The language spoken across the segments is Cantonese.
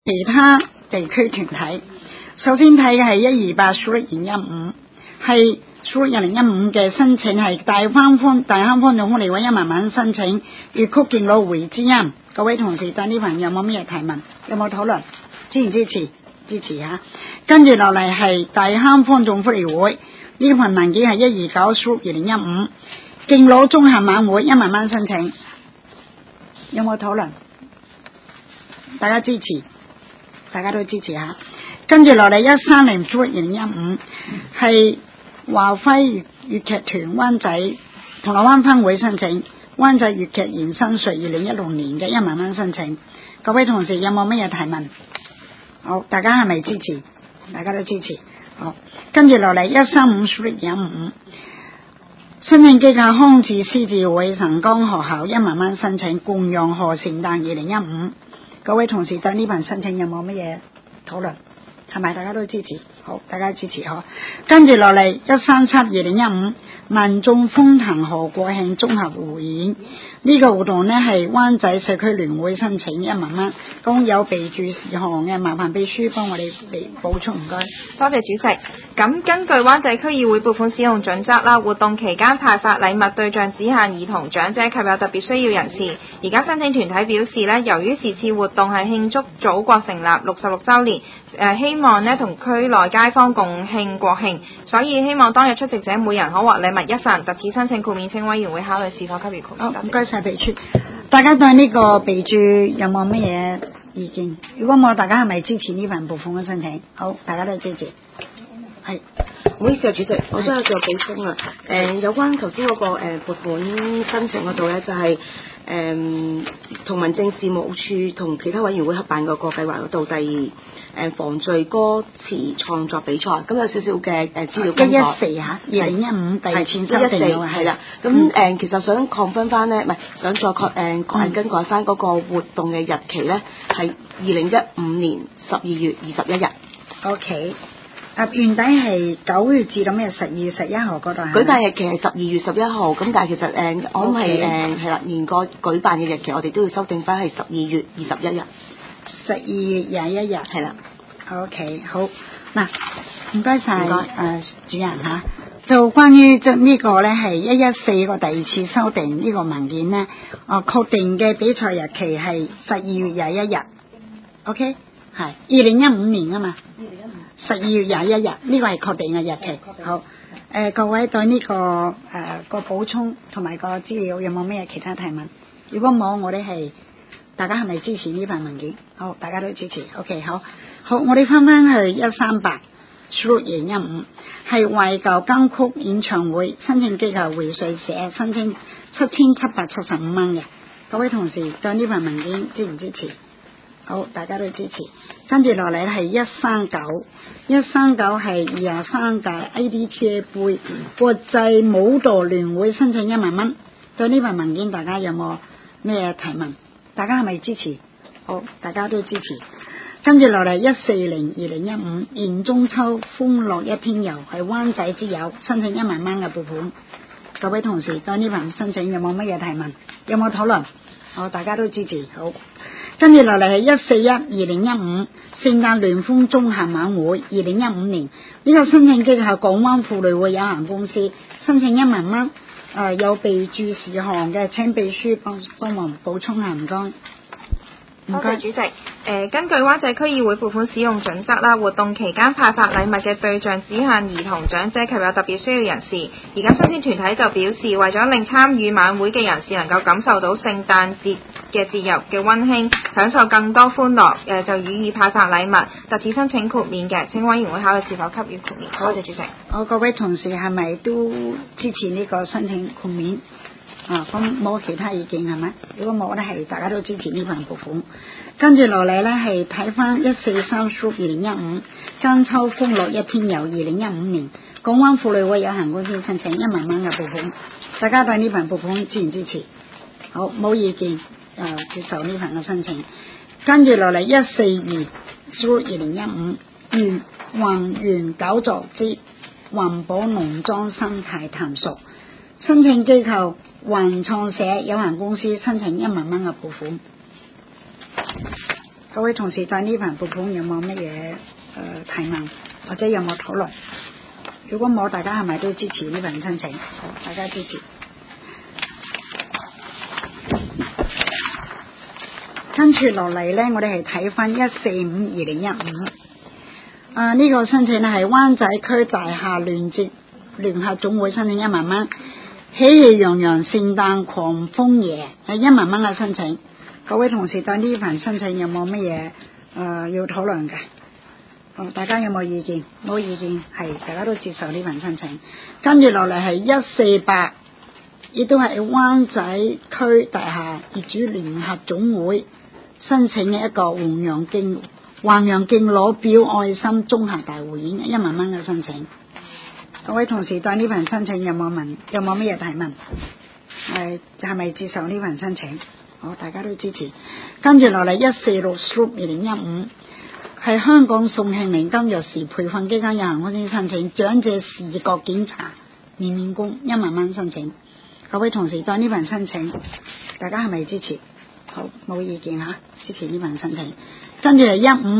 其他地區團體，首先睇嘅係128 Suite 2015，係 Suite 2015嘅申請係大坑方總福利委1萬蚊申請，粵曲敬老會之音。各位同事對呢份有冇咩提問？有冇討論？支唔支持？支持嚇。跟住落嚟係大坑方總福利會，呢份文件係129 Suite 2015，敬老綜合晚會1萬蚊申請，有冇討論？大家支持？大家都支持下。跟住落嚟130 Suite 2015係華輝粵劇團灣仔銅鑼灣分會申請，灣仔粵劇延伸稅2016年嘅1萬蚊申請。各位同事有冇乜嘢提問？好，大家係咪支持？大家都支持。好，跟住落嚟135 Suite 2015申請機構康智獅子會晨光學校1萬蚊申請，共陽賀聖誕2015。各位同事對呢份申請有冇乜嘢討論？係咪大家都支持？好，大家支持呵。跟住落嚟137 2015民眾風騰賀國慶綜合匯演，呢個活動呢係灣仔社區聯會申請1萬蚊，咁有備注事項嘅，麻煩秘書幫我哋嚟補充，唔該。 多謝主席。咁根據灣仔區議會撥款使用準則啦，活動期間派發禮物對象只限兒童、長者及有特別需要人士。而家申請團體表示呢，由於是次活動係慶祝祖國成立66週年，希望呢同區內街坊共慶國慶，所以希望當日出席者每人可獲禮物1份，特此申請豁免，請委員會考慮是否給予豁免。 好，唔該晒秘書。大家對呢個備注有冇乜嘢意見？如果冇，大家係咪支持呢份撥款嘅申請？好，大家都支持。係， 唔好意思啊，主席，我想有個補充啊。有關頭先嗰個撥款申請嗰度咧，就係同民政事務處同其他委員會合辦嗰個計劃嗰度，第防罪歌詞創作比賽，咁有少少嘅資料更改。 114嚇，2015第二次修訂係啦。咁其實想confirm翻咧，唔係想再更改翻嗰個活動嘅日期咧，係2015年12月21日。 OK。原底係9月至到咩12月11號嗰度係？ 舉辦日期係12月11號，咁但係其實我諗係係啦，連個舉辦嘅日期我哋都要修訂翻係12月21日。 12月21日係啦。OK， 好嗱，唔該晒主任嚇。就關於呢個咧係114個第二次修訂呢個文件咧，確定嘅比賽日期係12月21日。OK， 係2015年啊嘛。12月21日呢個係確定嘅日期。好，各位對呢個個補充同埋個資料有冇咩其他提問？如果冇，我哋係大家係咪支持呢份文件？好，大家都支持。OK， 好，我哋翻去138 Suite 2015係懷舊金曲演唱會申請機構匯萃社申請7775蚊嘅。各位同事對呢份文件支唔支持？好，大家都支持。跟住落嚟係139係23屆 ADTA 杯國際舞蹈聯會申請1萬蚊。對呢份文件大家有冇咩提問？大家係咪支持？好，大家都支持。跟住落嚟140 2015現中秋歡樂一天遊係灣仔之友申請1萬蚊嘅撥款。各位同事對呢份申請有冇乜嘢提問？有冇討論？好，大家都支持。好，跟住落嚟係141 2015聖誕聯歡綜合晚會2015年，呢個申請機構港灣婦女會有限公司申請1萬蚊，有備注事項嘅，請秘書幫忙補充下，唔該。 多謝主席。根據灣仔區議會撥款使用準則啦，活動期間派發禮物嘅對象只限兒童、長者及有特別需要人士。而家申請團體就表示，為咗令參與晚會嘅人士能夠感受到聖誕節嘅節日嘅溫馨，享受更多歡樂，就予以派發禮物，特此申請豁免嘅，請委員會考慮是否給予豁免。多謝主席。 好，各位同事係咪都支持呢個申請豁免？咁冇其他意見係咪？如果冇咧，係大家都支持呢份撥款。跟住落嚟咧，係睇翻143 Suite 2015間秋歡樂一天遊2015年，港灣婦女會有限公司申請1萬蚊嘅撥款。大家對呢份撥款支唔支持？好，冇意見，接受呢份嘅申請。跟住落嚟142 Suite 2015宏源搞作之環保農莊生態探索，申請機構環創社有限公司申請1萬蚊嘅撥款。 各位同事對呢份撥款有冇乜嘢提問，或者有冇討論？如果冇，大家係咪都支持呢份申請？好，大家支持。跟住落嚟呢，我哋係睇翻145/2015。呢個申請呢係灣仔區大廈聯合總會申請1萬蚊，喜氣洋洋聖誕狂風夜係1萬蚊嘅申請。各位同事對呢份申請有冇乜嘢要討論嘅？大家有冇意見？冇意見，係大家都接受呢份申請。跟住落嚟係148，亦都係灣仔區大廈業主聯合總會申請嘅一個弘揚敬老表愛心綜合大匯演1萬蚊嘅申請。各位同事對呢份申請有冇乜嘢提問？係咪接受呢份申請？好，大家都支持。跟住落嚟146/2015。係香港宋慶齡金鑰匙培訓基金有限公司申請長者視覺檢查免免工1萬蚊申請。各位同事對呢份申請，大家係咪支持？好，冇意見嚇，支持呢份申請。跟住係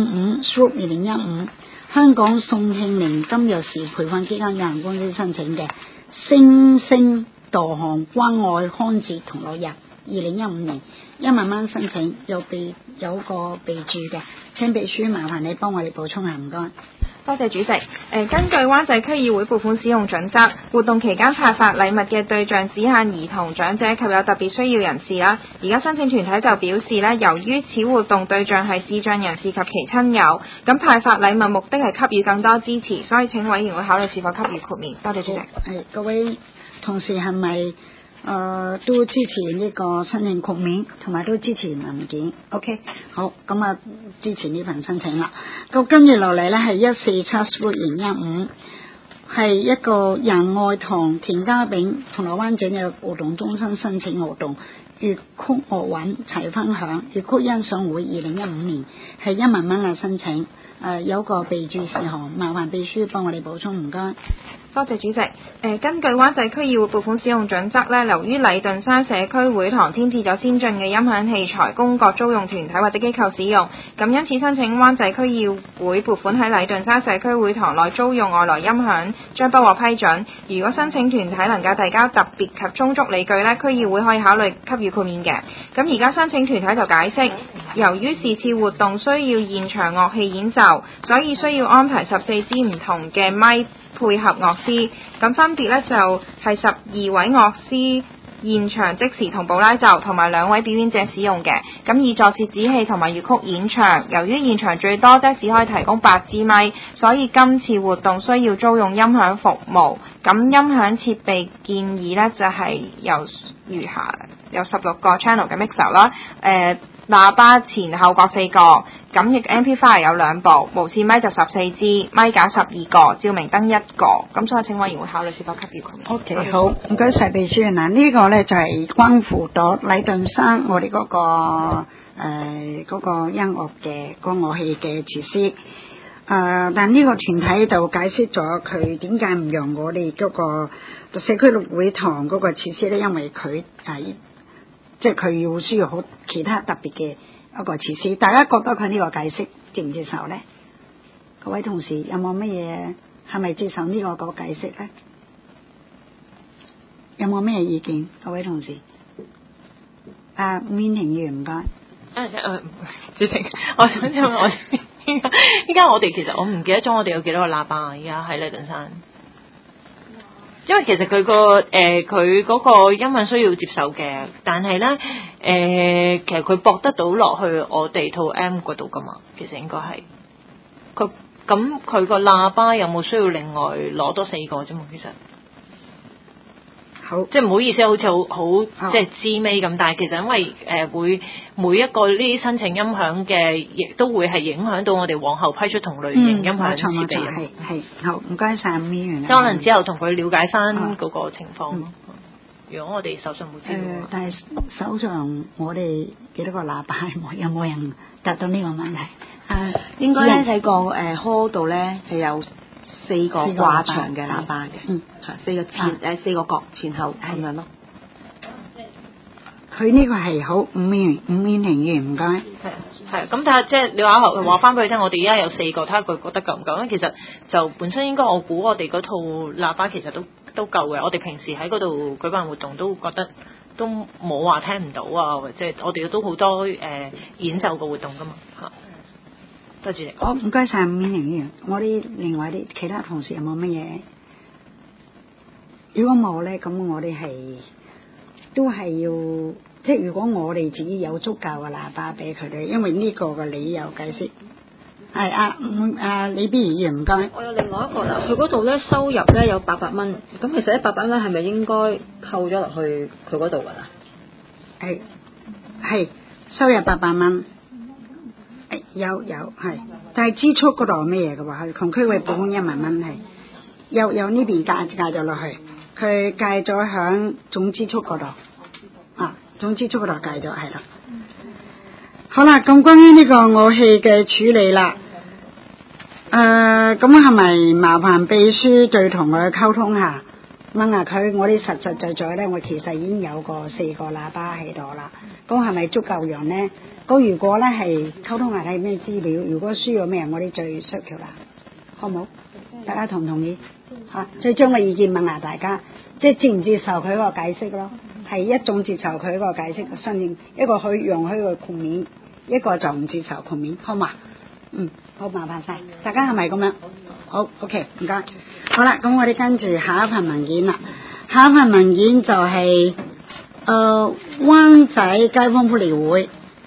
155/2015香港宋慶齡金鑰匙培訓基金有限公司申請嘅星星導航關愛康節同樂日2015年1萬蚊申請，有個備註嘅，請秘書麻煩你幫我哋補充下，唔該。 多謝主席。根據灣仔區議會撥款使用準則，活動期間派發禮物嘅對象只限兒童、長者及有特別需要人士啦。而家申請團體就表示呢，由於此活動對象係智障人士及其親友，咁派發禮物目的係給予更多支持，所以請委員會考慮是否給予豁免。多謝主席。 係，各位同事係咪都支持呢個申請豁免，同埋都支持文件 ？OK， 好，咁支持呢份申請啦。咁跟住落嚟咧係147/2015，係一個仁愛堂田家炳銅鑼灣長嘅活動中心申請活動，粵曲樂韻齊分享粵曲欣賞會2015年係1萬蚊嘅申請。有個備註事項，麻煩秘書幫我哋補充，唔該。 多謝主席。根據灣仔區議會撥款使用準則呢，由於禮頓山社區會堂添置咗先進嘅音響器材供各租用團體或者機構使用，咁因此申請灣仔區議會撥款喺禮頓山社區會堂內租用外來音響將不獲批准。如果申請團體能夠提交特別及充足理據呢，區議會可以考慮給予豁免嘅。咁而家申請團體就解釋，由於是次活動需要現場樂器演奏，所以需要安排14支唔同嘅咪配合樂師，咁分別呢就係12位樂師現場即時同步拉奏，同埋2位表演者使用嘅。咁以助折子戲同埋粵曲演唱，由於現場最多只可以提供8支咪，所以今次活動需要租用音響服務。咁音響設備建議呢就係有16個 channel 嘅 mixer 啦，喇叭前後各4個，感應 amplifier 有2部，無線咪就14支，咪架12個，照明燈1個。咁所以請委員會考慮是否給予豁免。 OK， 好，唔該晒秘書。嗱，呢個咧就係關乎到禮頓山我哋嗰個音樂嘅個樂器嘅設施。但呢個團體就解釋咗佢點解唔用我哋嗰個社區六會堂嗰個設施咧，因為佢即係佢要需要好其他特別嘅一個設施。大家覺得佢呢個解釋接唔接受咧？各位同事有冇乜嘢係咪接受呢個解釋咧？有冇咩意見？各位同事，伍婉婷議員唔該。 主席，我想問依家我哋其實我唔記得咗我哋有幾多個喇叭，依家喺禮頓山。因為其實佢嗰個音響需要接受嘅，但係咧其實佢駁得到落去我哋套 M 嗰度噶嘛，其實應該係佢個喇叭有冇需要另外攞多4個啫嘛？其實好， 即係唔好意思，好似好即係知尾咁，但係其實因為會每一個呢啲申請音響嘅，亦都會係影響到我哋往後批出同類型音響設備。 係好，唔該晒伍議員。 可能之後同佢了解翻嗰個情況。如果我哋手上冇資料， 但係手上我哋幾多個喇叭有冇人答到呢個問題？ 應該咧喺個hall 度咧係有4個掛牆嘅喇叭嘅，4個4個角前後咁樣咯。 佢呢個係好五面庭園，唔該。 係咁睇下，即係你話翻俾佢聽，我哋而家有4個，睇下佢覺得夠唔夠。因為其實就本身應該我估我哋嗰套喇叭其實都夠嘅。我哋平時喺嗰度舉辦活動都覺得都冇話聽唔到啊，或者我哋都好多演奏嘅活動噶嘛嚇。多謝你。 好，唔該晒五面庭園。我啲另外啲其他同事有冇乜嘢？如果冇咧，咁我哋都係要。即係如果我哋自己有足夠嘅喇叭俾佢哋，因為呢個嘅理由解釋係李邊議員唔該。 我有另外一個啦，佢嗰度咧收入咧有800蚊，咁其實100蚊係咪應該扣咗落去佢嗰度㗎啦？ 係收入800蚊，有係，但係支出嗰度係咩嘢嘅話，窮區會補充1萬蚊係，有呢邊計咗落去，佢計咗響總支出嗰度總支出嗰度計咗係啦。好啦，咁關於呢個樂器嘅處理啦，咁係咪麻煩秘書對同佢溝通下，問下佢我哋實在咧，我其實已經有個4個喇叭喺度啦，咁係咪足夠用呢？咁如果咧係溝通下睇咩資料，如果需要咩，我哋再 search 啦，好唔好？大家同唔同意？再將個意見問下大家，即係接唔接受佢個解釋咯？係一種接受佢個解釋嘅申請，一個去容許個豁免，一個就唔接受豁免，好嘛？好麻煩晒，大家係咪咁樣？好 ，OK， 唔該。好啦，咁我哋跟住下一份文件啦。下一份文件就係灣仔街坊福利會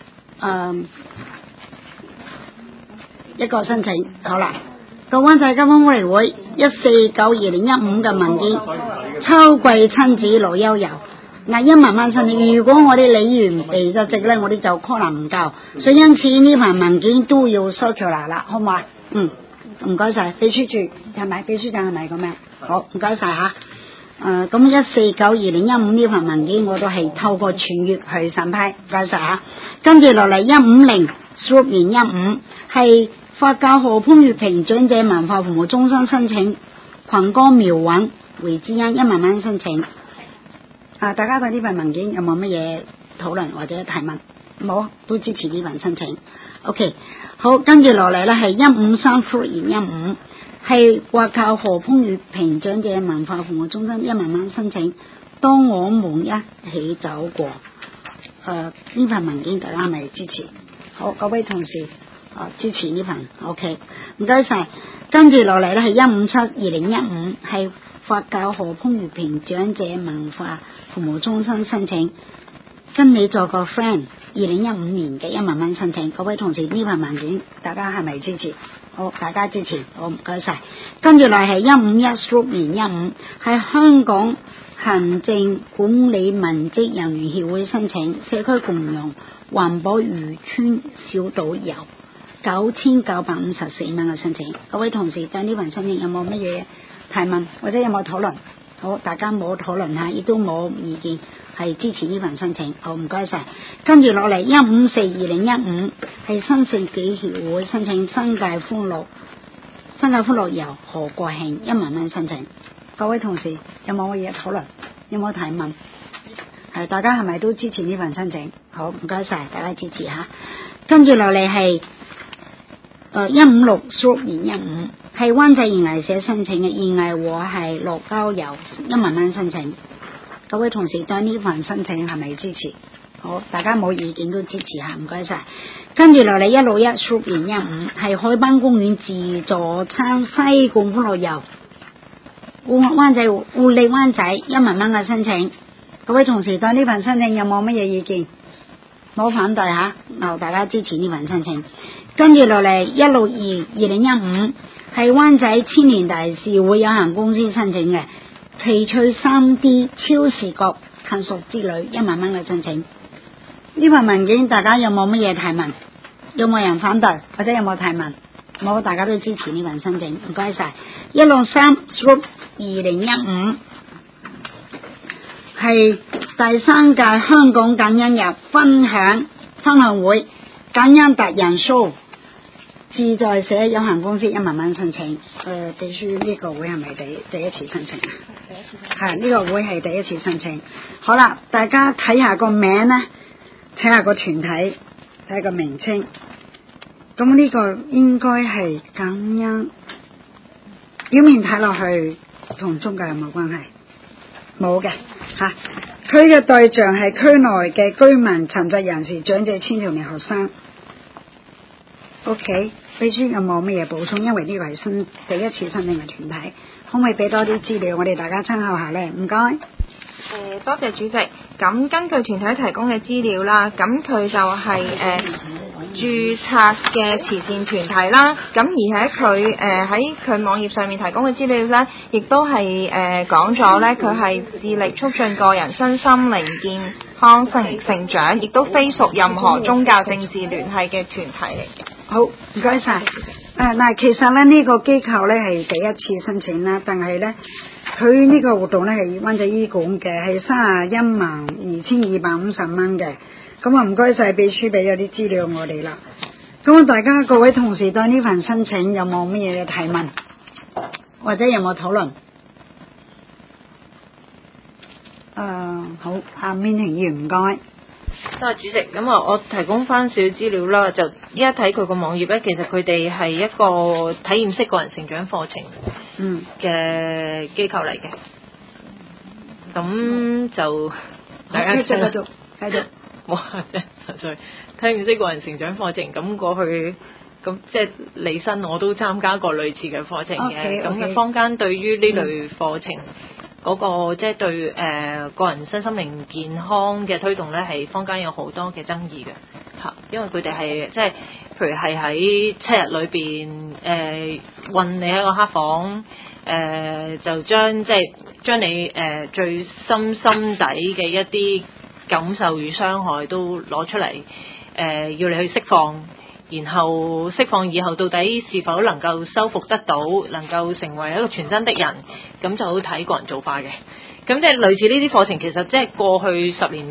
一個申請，好啦，個灣仔街坊福利會1492015嘅文件，秋季親子樂悠遊。1萬蚊申請，如果我哋理完備咗值咧，我哋就可能唔夠，所以因此呢份文件都要收條啦，好唔好啊？唔該晒，秘書處係咪？秘書長係咪咁樣？好，唔該晒吓。咁1492015呢份文件我都係透過傳閱去審批，唔該晒吓。跟住落嚟150/15係佛教河潘月平長者文化服務中心申請，群歌妙韻回之音1萬蚊申請。大家對呢份文件有冇乜嘢討論或者提問？冇，都支持呢份申請。OK， 好，跟住落嚟咧係153/15係佛教河潘月平長者文化服務中心1萬蚊申請。當我們一起走過，呢份文件大家係咪支持？好，各位同事，支持呢份 OK， 唔該晒。跟住落嚟咧係157/2015係佛教河潘月平長者文化服務中心申請，跟你做個 friend 2015年嘅1萬蚊申請。各位同事，呢份文件大家係咪支持？好，大家支持，好，唔該晒。跟住嚟係151/15係香港行政管理文職人員協會申請社區共用環保漁村小島遊9954蚊嘅申請。各位同事對呢份申請有冇乜嘢提問或者有冇討論？好，大家冇討論下，亦都冇意見，係支持呢份申請。好，唔該晒。跟住落嚟154/2015係新世紀協會申請新界歡樂遊何國慶1萬蚊申請。各位同事有冇乜嘢討論？有冇提問？係大家係咪都支持呢份申請？好，唔該晒，大家支持下。跟住落嚟係156/2015係灣仔園藝社申請嘅園藝和係樂交遊1萬蚊申請。各位同事對呢份申請係咪支持？好，大家冇意見都支持下，唔該晒。跟住落嚟161/2015係海濱公園自助餐西貢歡樂遊灣仔活力灣仔1萬蚊嘅申請。各位同事對呢份申請有冇乜嘢意見？冇反對吓，大家支持呢份申請。跟住落嚟162/2015係灣仔千年大事會有限公司申請嘅奇趣 3D 超視覺探索之旅1萬蚊嘅申請。呢份文件大家有冇乜嘢提問？有冇人反對或者有冇提問？冇，大家都支持呢份申請，唔該晒。163/2015係第3屆香港感恩日分享會感恩達人 show 自在社有限公司1萬蚊申請。秘書呢個會係咪第一次申請啊？第一次。係呢個會係第一次申請。好啦，大家睇下個名咧，睇下個團體，睇下個名稱。咁呢個應該係感恩。表面睇落去同宗教有冇關係？冇嘅嚇。佢嘅對象係區內嘅居民、殘疾人士、長者、青少年、學生。OK， 秘書有冇乜嘢補充？因為呢個係第一次申請嘅團體，可唔可以俾多啲資料我哋大家參考下呢？唔該。 多謝主席。咁根據團體提供嘅資料啦，咁佢就係註冊嘅慈善團體啦。咁而喺佢網頁上面提供嘅資料呢，亦都係講咗呢，佢係致力促進個人身心靈健康成長，亦都非屬任何宗教政治聯繫嘅團體嚟嘅。 好，唔該晒。嗱，其實咧呢個機構咧係第一次申請啦，但係咧佢呢個活動咧係灣仔醫館嘅，係312250蚊嘅。咁啊唔該晒秘書俾咗啲資料我哋啦。咁大家各位同事對呢份申請有冇乜嘢嘅提問，或者有冇討論？好，阿面婷議員唔該。 多謝主席，咁啊，我提供翻少少資料啦。就依家睇佢個網頁咧，其實佢哋係一個體驗式個人成長課程嘅機構嚟嘅。咁就大家繼續。哇！純粹體驗式個人成長課程，咁過去咁即係離身我都參加過類似嘅課程嘅。咁坊間對於呢類課程嗰個即係對個人身心靈健康嘅推動咧，係坊間有好多嘅爭議嘅嚇，因為佢哋係即係譬如係喺7日裏邊韞你喺個黑房就將你最深底嘅一啲感受與傷害都攞出嚟要你去釋放，然後釋放以後到底是否能夠修復得到，能夠成為一個全新的人，咁就好睇個人造化嘅。咁即係類似呢啲課程，其實即係過去10年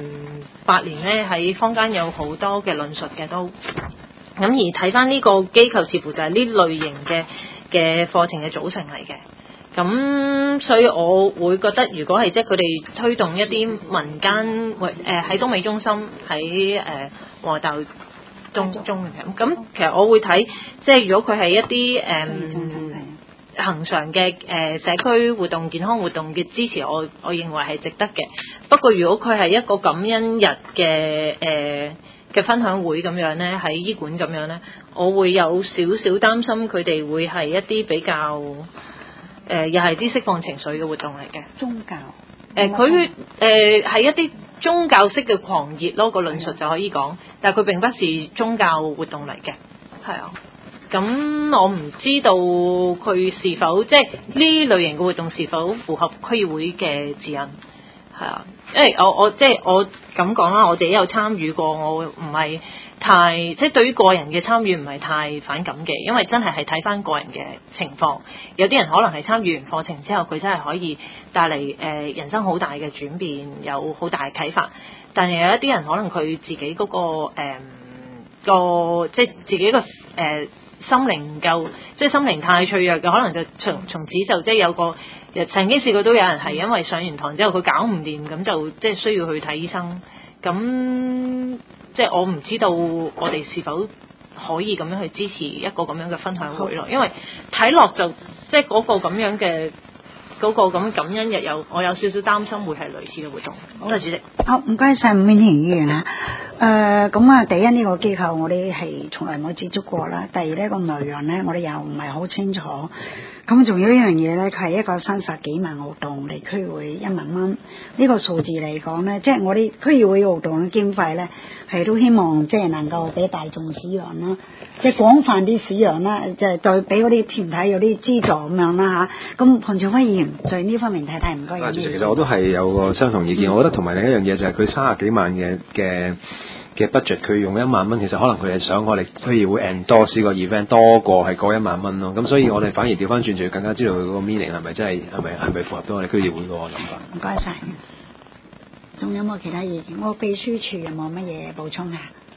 8年咧，喺坊間有好多嘅論述嘅都。咁而睇翻呢個機構，似乎就係呢類型嘅課程嘅組成嚟嘅。咁所以我會覺得，如果係即係佢哋推動一啲民間喺東美中心喺和大中嘅咁，其實我會睇即係如果佢係一啲恆常嘅社區活動、健康活動嘅支持，我認為係值得嘅。不過如果佢係一個感恩日嘅分享會咁樣咧，喺醫館咁樣咧，我會有少少擔心佢哋會係一啲比較又係啲釋放情緒嘅活動嚟嘅。 宗教佢係一啲宗教式嘅狂熱咯，個論述就可以講，但係佢並不是宗教活動嚟嘅，係啊。咁我唔知道佢是否即係呢類型嘅活動是否符合區議會嘅指引，係啊。因為我即係我咁講啦，我哋有參與過，我唔係太即係對於個人嘅參與唔係太反感嘅，因為真係睇翻個人嘅情況。有啲人可能係參與完課程之後，佢真係可以帶嚟人生好大嘅轉變，有好大嘅啟發。但係有一啲人可能佢自己嗰個即係自己個心靈唔夠，即係心靈太脆弱嘅，可能就從此就即係有個曾經試過都有人係因為上完堂之後佢搞唔掂，咁就即係需要去睇醫生。咁即係我唔知道我哋是否可以咁樣去支持一個咁樣嘅分享會咯，因為睇落就即係嗰個咁樣嘅嗰個咁感恩日我有少少擔心會係類似嘅活動。好，主席。 好，唔該晒伍婉婷議員啊。咁啊，第一呢個機構我哋係從來冇接觸過啦。第二呢個內容咧，我哋又唔係好清楚。咁仲有一樣嘢咧，佢係一個30幾萬活動嚟區會1萬蚊。呢個數字嚟講咧，即係我哋區議會活動嘅經費咧，係都希望即係能夠俾大眾使用啦，即係廣泛啲使用啦，即係對俾嗰啲團體有啲資助咁樣啦嚇。咁彭兆輝議員對呢方面睇睇唔該。 主席，其實我都係有個相同意見。我覺得同埋另一樣嘢就係佢30幾萬嘅 budget， 佢用1萬蚊，其實可能佢係想我哋區議會 endorse 個 event 多過係嗰1萬蚊咯。咁所以我哋反而調翻轉，就要更加知道佢嗰個 meaning 係咪真係係咪符合到我哋區議會嗰個諗法。 唔該晒。仲有冇其他意見？我秘書處有冇乜嘢補充啊？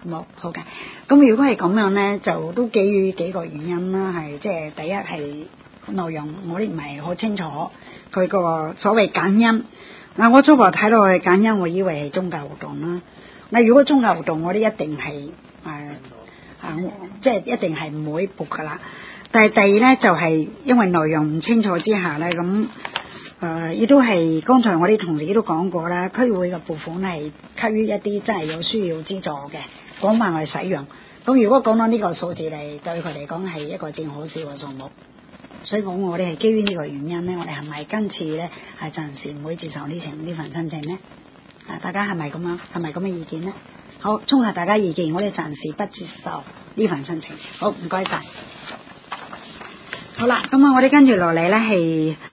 冇好嘅。咁如果係咁樣咧，就都基於幾個原因啦，係即係第一係內容我哋唔係好清楚佢個所謂感恩。嗱，我初步睇到佢感恩，我以為係宗教活動啦。嗱，如果宗教活動，我哋一定係即係一定係唔會撥噶啦。但係第二咧就係、是、因為內容唔清楚之下咧，咁亦都係剛才我啲同事都講過啦，區會嘅撥款係給予一啲真係有需要資助嘅廣泛去使用。咁如果講到呢個數字嚟，對佢嚟講係一個正好少嘅數目。所以講我哋係基於呢個原因咧，我哋係咪今次咧係暫時唔會接受呢份申請咧？大家係咪咁樣？係咪咁嘅意見咧？好，綜合大家意見，我哋暫時不接受呢份申請。好，唔該晒。好啦，咁我哋跟住落嚟咧係。